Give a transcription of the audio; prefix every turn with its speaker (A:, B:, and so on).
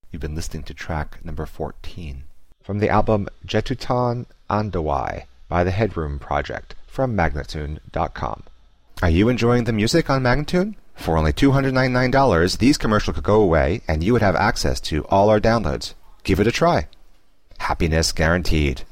A: You've been listening to track number 14 from the album Jetutan Andawai by the Headroom Project from Magnatune.com. Are you enjoying the music on Magnatune? For only $299, these commercials could go away and you would have access to all our downloads. Give it a try. Happiness guaranteed.